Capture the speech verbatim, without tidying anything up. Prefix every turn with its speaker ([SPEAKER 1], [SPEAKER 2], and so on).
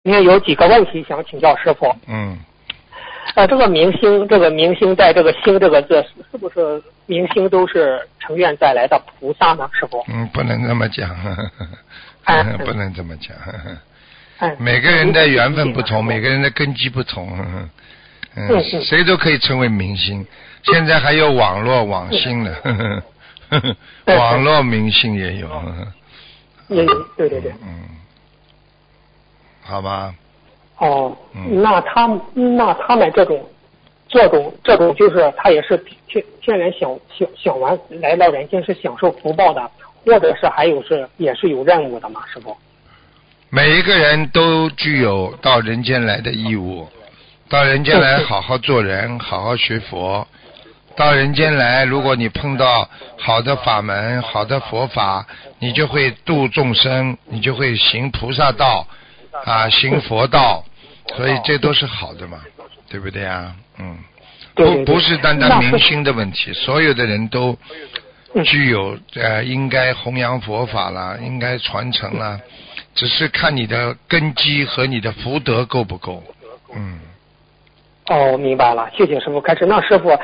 [SPEAKER 1] 因为有几个问题想请教师傅。
[SPEAKER 2] 嗯。
[SPEAKER 1] 呃，这个明星，这个明星在这个星这个字，是不是明星都是成愿再来的菩萨呢？师傅？
[SPEAKER 2] 嗯，不能这么讲，呵呵
[SPEAKER 1] 哎、
[SPEAKER 2] 不能这么讲。呵呵
[SPEAKER 1] 哎、
[SPEAKER 2] 每个人的缘分不同，每个人的根基不同，呵呵嗯，
[SPEAKER 1] 嗯
[SPEAKER 2] 谁都可以成为明星。现在还有网络网星呢，呵呵呵呵网络明星也有。呵呵
[SPEAKER 1] 也有，对对对。
[SPEAKER 2] 嗯，好吧。
[SPEAKER 1] 哦，
[SPEAKER 2] 嗯、
[SPEAKER 1] 那他那他们这种这种这种就是他也是天天然想想想完来到人间是享受福报的，或者是还有是也是有任务的嘛，师傅？
[SPEAKER 2] 每一个人都具有到人间来的义务，到人间来好好做人，好好学佛。到人间来，如果你碰到好的法门、好的佛法，你就会度众生，你就会行菩萨道啊，行佛道。所以这都是好的嘛，对不对啊？嗯，不不是单单明星的问题，所有的人都具有呃应该弘扬佛法啦，应该传承啦，只是看你的根基和你的福德够不够。嗯。
[SPEAKER 1] 哦，明白了，谢谢师傅。开始，那师傅